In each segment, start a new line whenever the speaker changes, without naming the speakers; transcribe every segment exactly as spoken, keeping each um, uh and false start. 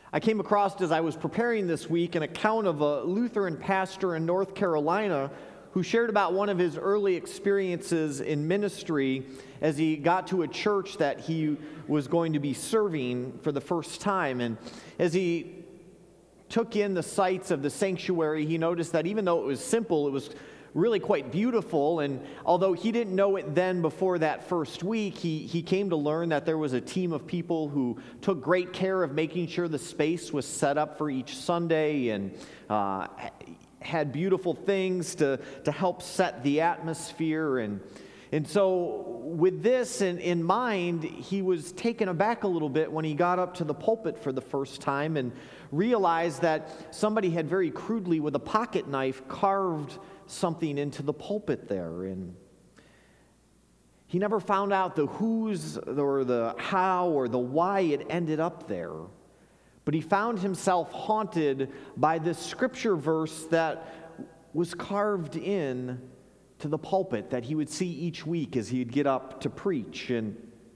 I came across, as I was preparing this week, an account of a Lutheran pastor in North Carolina who shared about one of his early experiences in ministry as he got to a church that he was going to be serving for the first time. And as he took in the sights of the sanctuary, he noticed that even though it was simple, it was really quite beautiful. And although he didn't know it then before that first week, he, he came to learn that there was a team of people who took great care of making sure the space was set up for each Sunday and uh, had beautiful things to, to help set the atmosphere. And, and so with this in, in mind, he was taken aback a little bit when he got up to the pulpit for the first time and realized that somebody had very crudely with a pocket knife carved something into the pulpit there. And he never found out the who's or the how or the why it ended up there. But he found himself haunted by this scripture verse that was carved in to the pulpit that he would see each week as he'd get up to preach. And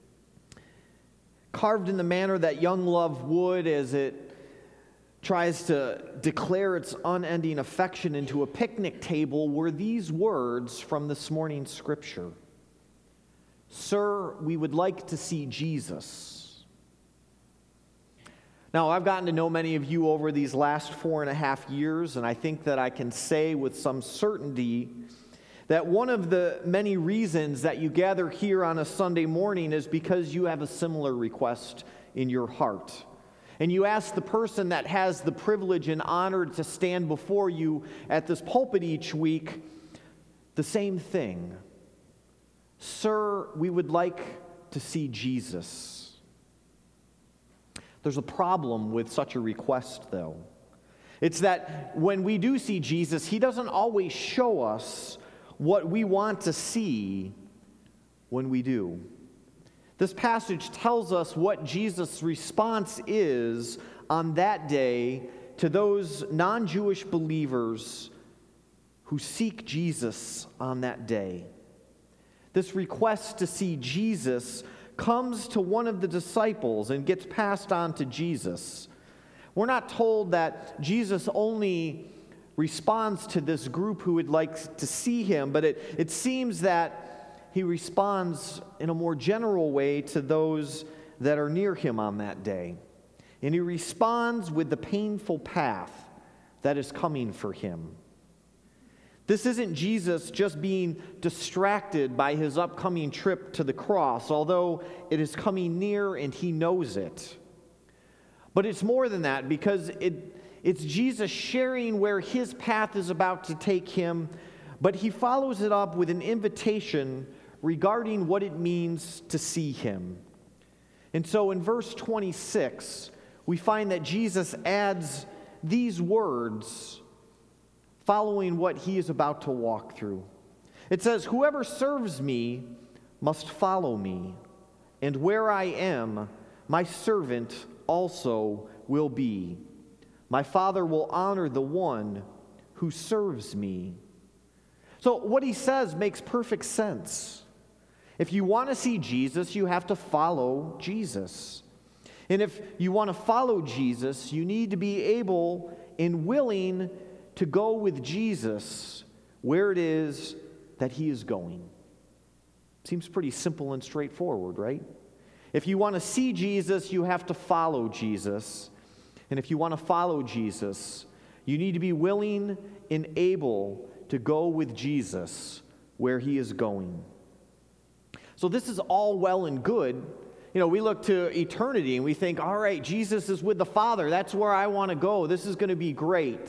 carved in the manner that young love would as it tries to declare its unending affection into a picnic table were these words from this morning's scripture. Sir, we would like to see Jesus. Now, I've gotten to know many of you over these last four and a half years, and I think that I can say with some certainty that one of the many reasons that you gather here on a Sunday morning is because you have a similar request in your heart. And you ask the person that has the privilege and honor to stand before you at this pulpit each week the same thing. Sir, we would like to see Jesus. There's a problem with such a request, though. It's that when we do see Jesus, he doesn't always show us what we want to see when we do. This passage tells us what Jesus' response is on that day to those non-Jewish believers who seek Jesus on that day. This request to see Jesus comes to one of the disciples and gets passed on to Jesus. We're not told that Jesus only responds to this group who would like to see him, but it, it seems that he responds in a more general way to those that are near him on that day. And he responds with the painful path that is coming for him. This isn't Jesus just being distracted by his upcoming trip to the cross, although it is coming near and he knows it. But it's more than that, because it, it's Jesus sharing where his path is about to take him, but he follows it up with an invitation regarding what it means to see him. And so in verse twenty-six, we find that Jesus adds these words following what he is about to walk through. It says, "Whoever serves me must follow me, and where I am, my servant also will be. My Father will honor the one who serves me." So what he says makes perfect sense. If you want to see Jesus, you have to follow Jesus. And if you want to follow Jesus, you need to be able and willing to go with Jesus where it is that he is going. Seems pretty simple and straightforward, right? If you want to see Jesus, you have to follow Jesus. And if you want to follow Jesus, you need to be willing and able to go with Jesus where he is going. So this is all well and good. You know, we look to eternity and we think, all right, Jesus is with the Father. That's where I want to go. This is going to be great.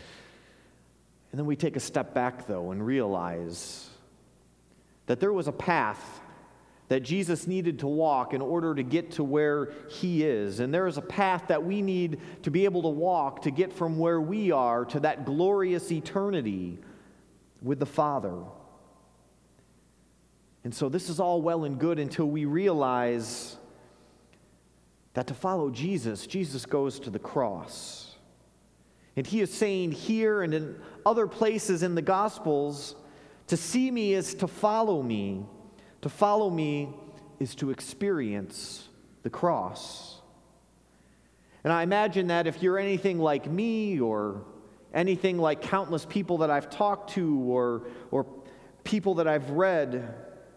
And then we take a step back, though, and realize that there was a path that Jesus needed to walk in order to get to where he is. And there is a path that we need to be able to walk to get from where we are to that glorious eternity with the Father. And so this is all well and good until we realize that to follow Jesus, Jesus goes to the cross. And he is saying here and in other places in the Gospels, to see me is to follow me. To follow me is to experience the cross. And I imagine that if you're anything like me or anything like countless people that I've talked to or, or people that I've read,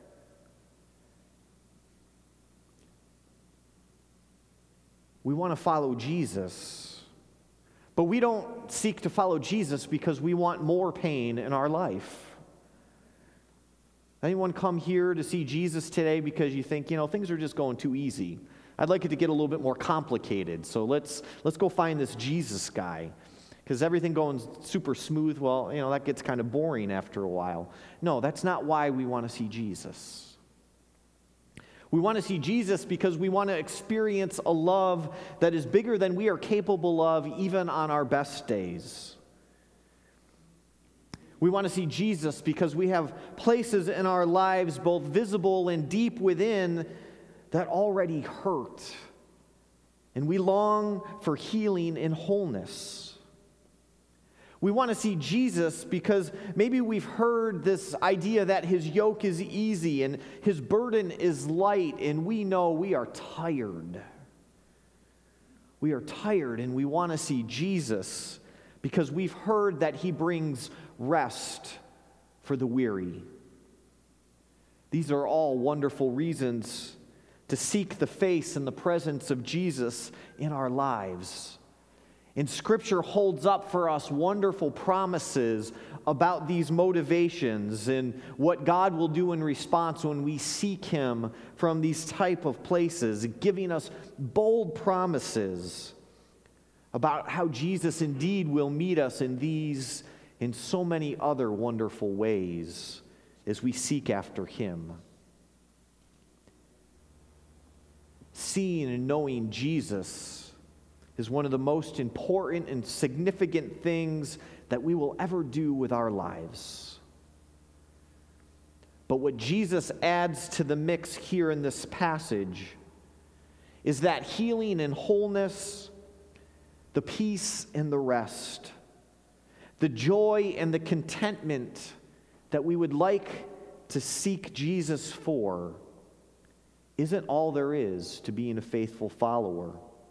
we want to follow Jesus. But we don't seek to follow Jesus because we want more pain in our life. Anyone come here to see Jesus today because you think, you know, things are just going too easy? I'd like it to get a little bit more complicated, so let's let's go find this Jesus guy. Because everything going super smooth, well, you know, that gets kind of boring after a while. No, that's not why we want to see Jesus. We want to see Jesus because we want to experience a love that is bigger than we are capable of even on our best days. We want to see Jesus because we have places in our lives, both visible and deep within, that already hurt. And we long for healing and wholeness. We want to see Jesus because maybe we've heard this idea that his yoke is easy and his burden is light, and we know we are tired. We are tired, and we want to see Jesus because we've heard that he brings rest for the weary. These are all wonderful reasons to seek the face and the presence of Jesus in our lives. And Scripture holds up for us wonderful promises about these motivations and what God will do in response when we seek him from these type of places, giving us bold promises about how Jesus indeed will meet us in these in so many other wonderful ways as we seek after him. Seeing and knowing Jesus is one of the most important and significant things that we will ever do with our lives. But what Jesus adds to the mix here in this passage is that healing and wholeness, the peace and the rest, the joy and the contentment that we would like to seek Jesus for isn't all there is to being a faithful follower.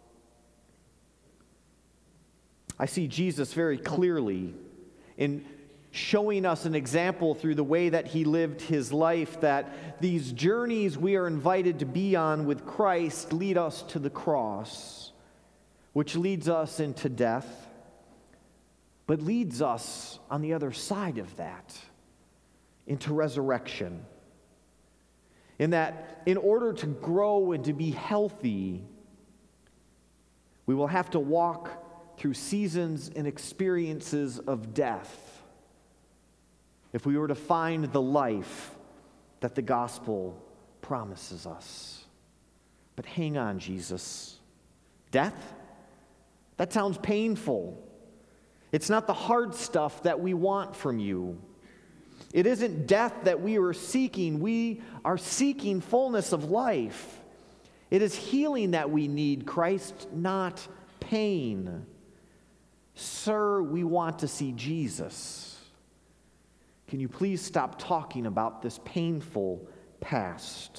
I see Jesus very clearly in showing us an example through the way that he lived his life, that these journeys we are invited to be on with Christ lead us to the cross, which leads us into death, but leads us on the other side of that into resurrection. In that, in order to grow and to be healthy, we will have to walk through seasons and experiences of death if we were to find the life that the gospel promises us. But hang on, Jesus. Death? That sounds painful. It's not the hard stuff that we want from you. It isn't death that we are seeking. We are seeking fullness of life. It is healing that we need, Christ, not pain. Sir, we want to see Jesus. Can you please stop talking about this painful past?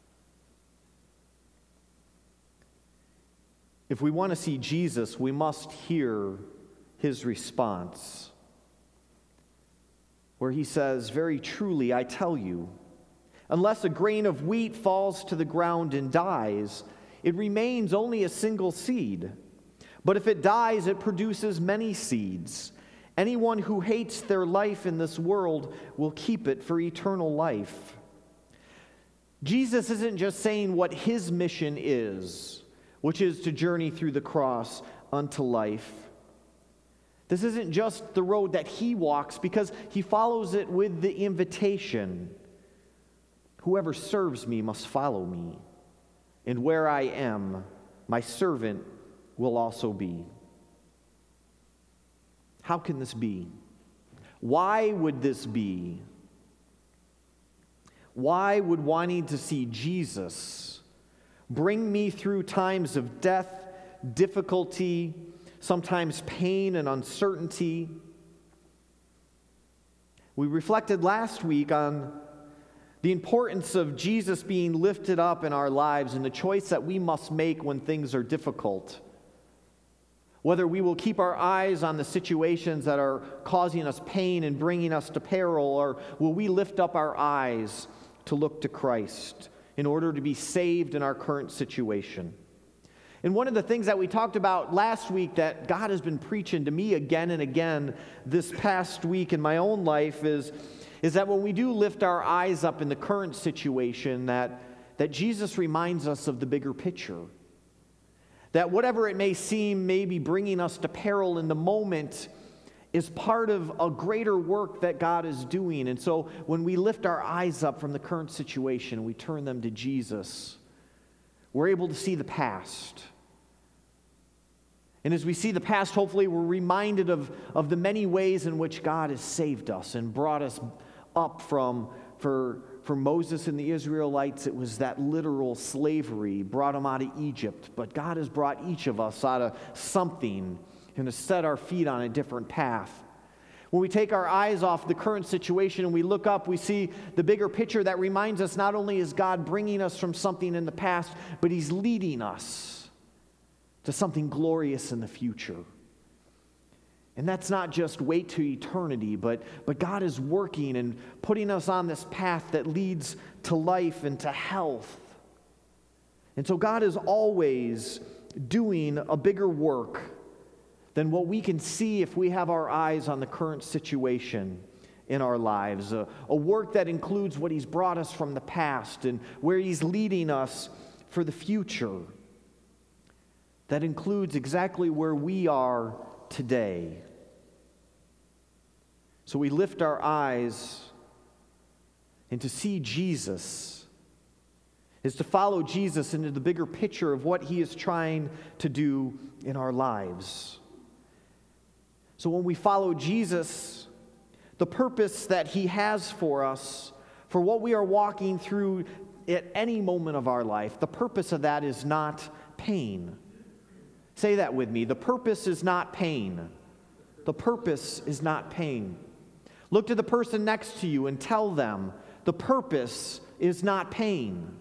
If we want to see Jesus, we must hear his response, where he says, "Very truly, I tell you, unless a grain of wheat falls to the ground and dies, it remains only a single seed. But if it dies, it produces many seeds. Anyone who hates their life in this world will keep it for eternal life." Jesus isn't just saying what his mission is, which is to journey through the cross unto life. This isn't just the road that he walks, because he follows it with the invitation, "Whoever serves me must follow me, and where I am, my servant will also be." How can this be? Why would this be? Why would wanting to see Jesus bring me through times of death, difficulty, sometimes pain and uncertainty? We reflected last week on the importance of Jesus being lifted up in our lives and the choice that we must make when things are difficult. Whether we will keep our eyes on the situations that are causing us pain and bringing us to peril, or will we lift up our eyes to look to Christ in order to be saved in our current situation. And one of the things that we talked about last week that God has been preaching to me again and again this past week in my own life is, is that when we do lift our eyes up in the current situation, that, that Jesus reminds us of the bigger picture. That whatever it may seem may be bringing us to peril in the moment is part of a greater work that God is doing. And so when we lift our eyes up from the current situation, we turn them to Jesus, we're able to see the past. And as we see the past, hopefully we're reminded of, of the many ways in which God has saved us and brought us up from, for, for Moses and the Israelites, it was that literal slavery, brought them out of Egypt. But God has brought each of us out of something and has set our feet on a different path. When we take our eyes off the current situation and we look up, we see the bigger picture that reminds us not only is God bringing us from something in the past, but He's leading us to something glorious in the future. And that's not just wait to eternity, but, but God is working and putting us on this path that leads to life and to health. And so God is always doing a bigger work than what we can see if we have our eyes on the current situation in our lives. A, a work that includes what He's brought us from the past and where He's leading us for the future. That includes exactly where we are today. So we lift our eyes, and to see Jesus is to follow Jesus into the bigger picture of what He is trying to do in our lives. So when we follow Jesus, the purpose that He has for us, for what we are walking through at any moment of our life, the purpose of that is not pain. Say that with me. The purpose is not pain. The purpose is not pain. Look to the person next to you and tell them, the purpose is not pain.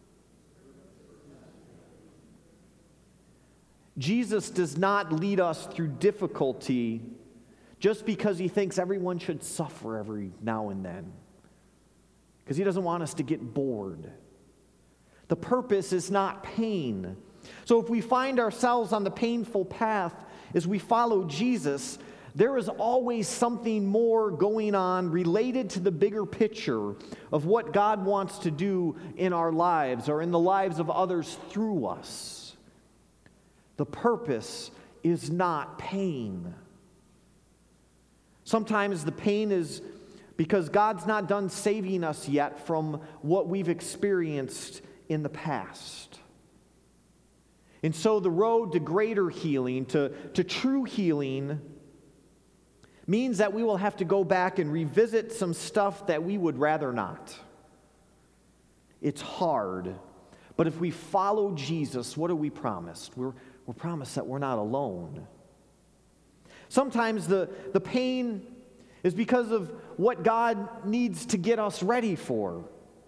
Jesus does not lead us through difficulty just because He thinks everyone should suffer every now and then. Because He doesn't want us to get bored. The purpose is not pain. So if we find ourselves on the painful path as we follow Jesus, there is always something more going on related to the bigger picture of what God wants to do in our lives or in the lives of others through us. The purpose is not pain. Sometimes the pain is because God's not done saving us yet from what we've experienced in the past. And so the road to greater healing, to, to true healing, means that we will have to go back and revisit some stuff that we would rather not. It's hard. But if we follow Jesus, what are we promised? We're, we're promised that we're not alone. Sometimes the, the pain is because of what God needs to get us ready for.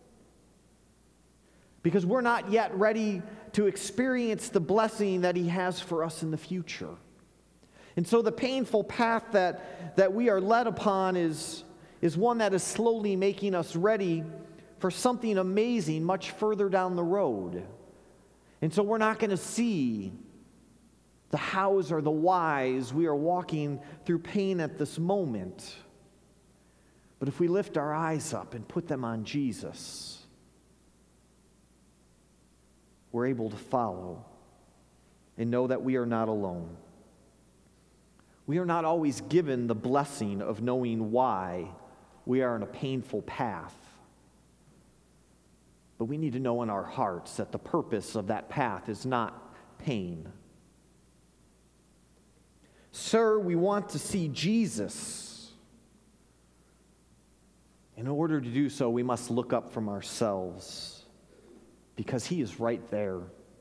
Because we're not yet ready to experience the blessing that He has for us in the future. And so the painful path that, that we are led upon is, is one that is slowly making us ready for something amazing much further down the road. And so we're not going to see the hows or the whys. We are walking through pain at this moment. But if we lift our eyes up and put them on Jesus, we're able to follow and know that we are not alone. We are not always given the blessing of knowing why we are on a painful path. But we need to know in our hearts that the purpose of that path is not pain. Sir, we want to see Jesus. In order to do so, we must look up from ourselves, because He is right there.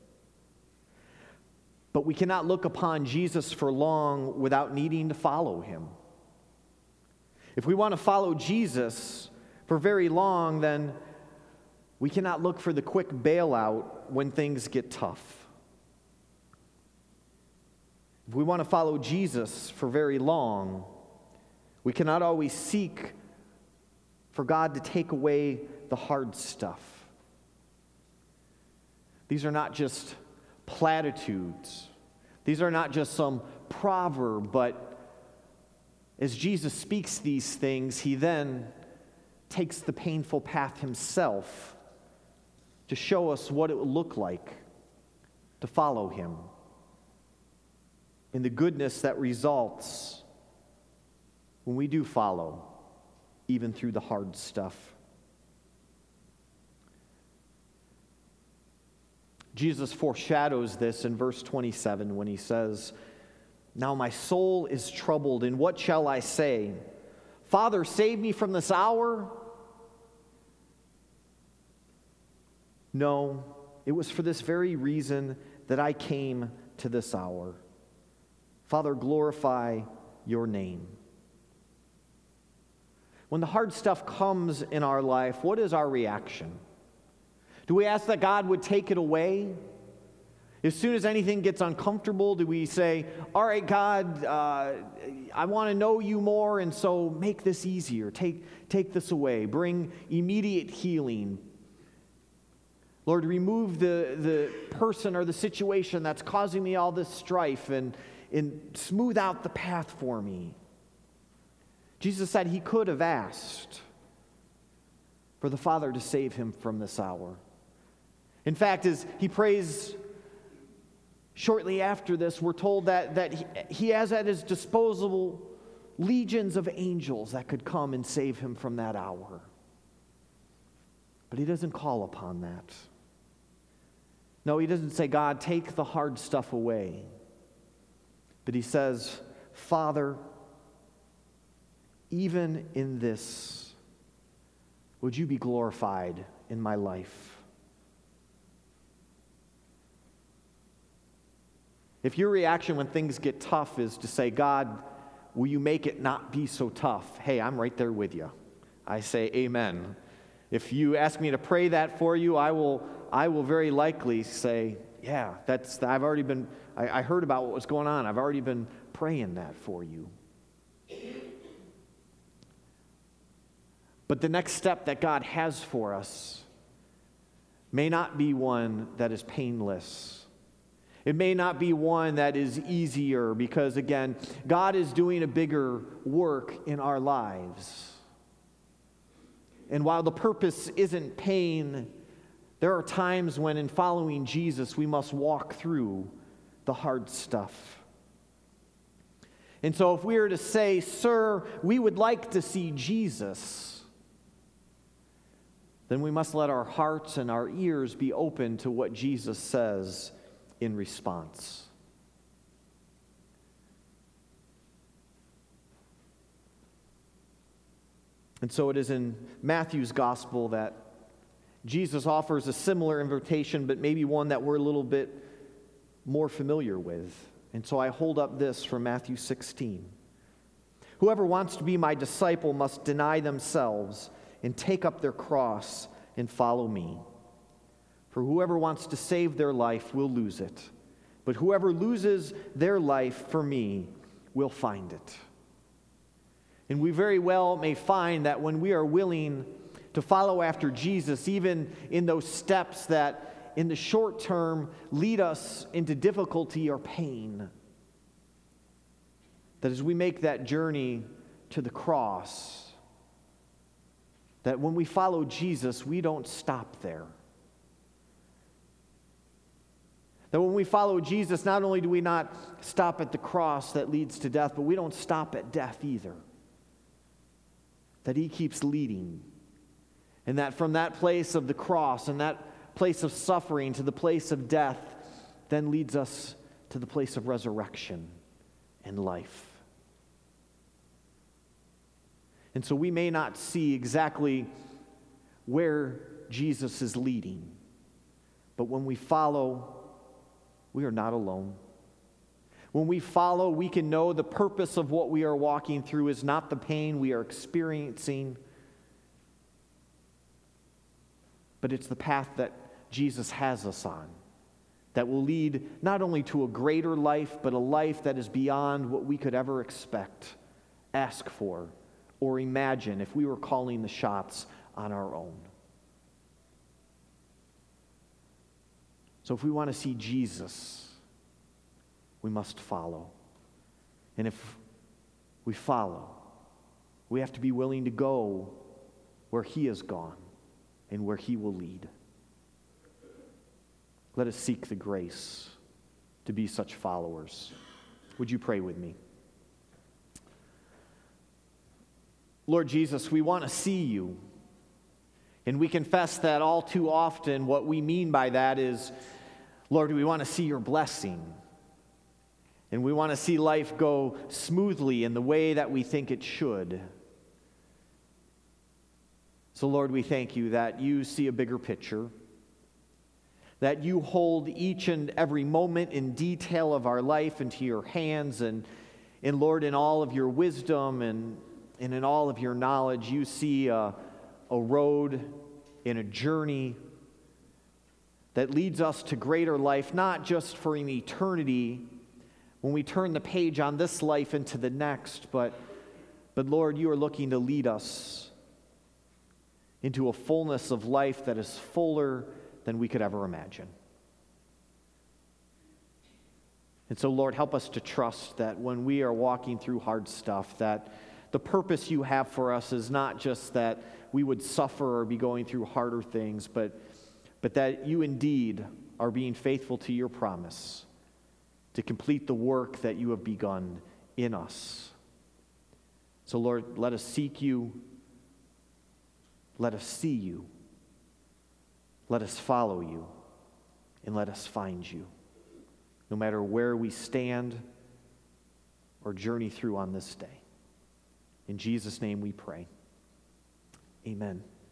But we cannot look upon Jesus for long without needing to follow Him. If we want to follow Jesus for very long, then we cannot look for the quick bailout when things get tough. If we want to follow Jesus for very long, we cannot always seek for God to take away the hard stuff. These are not just platitudes. These are not just some proverb, but as Jesus speaks these things, he then takes the painful path himself to show us what it would look like to follow him and the goodness that results when we do follow, even through the hard stuff. Jesus foreshadows this in verse twenty-seven when he says, "Now my soul is troubled, and what shall I say? Father, save me from this hour?" No, it was for this very reason that I came to this hour. Father, glorify your name. When the hard stuff comes in our life, what is our reaction? Do we ask that God would take it away? As soon as anything gets uncomfortable, do we say, all right, God, uh, I want to know you more, and so make this easier. Take, take this away. Bring immediate healing. Lord, remove the, the person or the situation that's causing me all this strife and, and smooth out the path for me. Jesus said he could have asked for the Father to save him from this hour. In fact, as he prays shortly after this, we're told that, that he, he has at his disposal legions of angels that could come and save him from that hour. But he doesn't call upon that. No, he doesn't say, God, take the hard stuff away. But he says, Father, even in this, would you be glorified in my life? If your reaction when things get tough is to say, God, will you make it not be so tough? Hey, I'm right there with you. I say amen. If you ask me to pray that for you, I will I will very likely say, yeah, that's I've already been, I, I heard about what was going on. I've already been praying that for you. But the next step that God has for us may not be one that is painless. It may not be one that is easier because, again, God is doing a bigger work in our lives. And while the purpose isn't pain, there are times when in following Jesus we must walk through the hard stuff. And so if we were to say, sir, we would like to see Jesus, then we must let our hearts and our ears be open to what Jesus says in response. And so it is in Matthew's gospel that Jesus offers a similar invitation, but maybe one that we're a little bit more familiar with. And so I hold up this from Matthew sixteen. Whoever wants to be my disciple must deny themselves and take up their cross and follow me. For whoever wants to save their life will lose it, but whoever loses their life for me will find it. And we very well may find that when we are willing to follow after Jesus, even in those steps that in the short term lead us into difficulty or pain, that as we make that journey to the cross, that when we follow Jesus, we don't stop there. That when we follow Jesus, not only do we not stop at the cross that leads to death, but we don't stop at death either. That he keeps leading. And that from that place of the cross and that place of suffering to the place of death then leads us to the place of resurrection and life. And so we may not see exactly where Jesus is leading, but when we follow, we are not alone. When we follow, we can know the purpose of what we are walking through is not the pain we are experiencing, but it's the path that Jesus has us on. that will lead not only to a greater life, but a life that is beyond what we could ever expect, ask for, or imagine if we were calling the shots on our own. So if we want to see Jesus, we must follow. And if we follow, we have to be willing to go where he has gone and where he will lead. Let us seek the grace to be such followers. Would you pray with me? Lord Jesus, we want to see you. And we confess that all too often what we mean by that is, Lord, we want to see your blessing. And we want to see life go smoothly in the way that we think it should. So, Lord, we thank you that you see a bigger picture, that you hold each and every moment in detail of our life into your hands, and, and Lord, in all of your wisdom and, and in all of your knowledge, you see a, a road and a journey that leads us to greater life, not just for an eternity when we turn the page on this life into the next, but, but Lord, you are looking to lead us into a fullness of life that is fuller than we could ever imagine. And so, Lord, help us to trust that when we are walking through hard stuff, that the purpose you have for us is not just that we would suffer or be going through harder things, but, but that you indeed are being faithful to your promise to complete the work that you have begun in us. So, Lord, let us seek you. Let us see you. Let us follow you. And let us find you. No matter where we stand or journey through on this day. In Jesus' name we pray. Amen.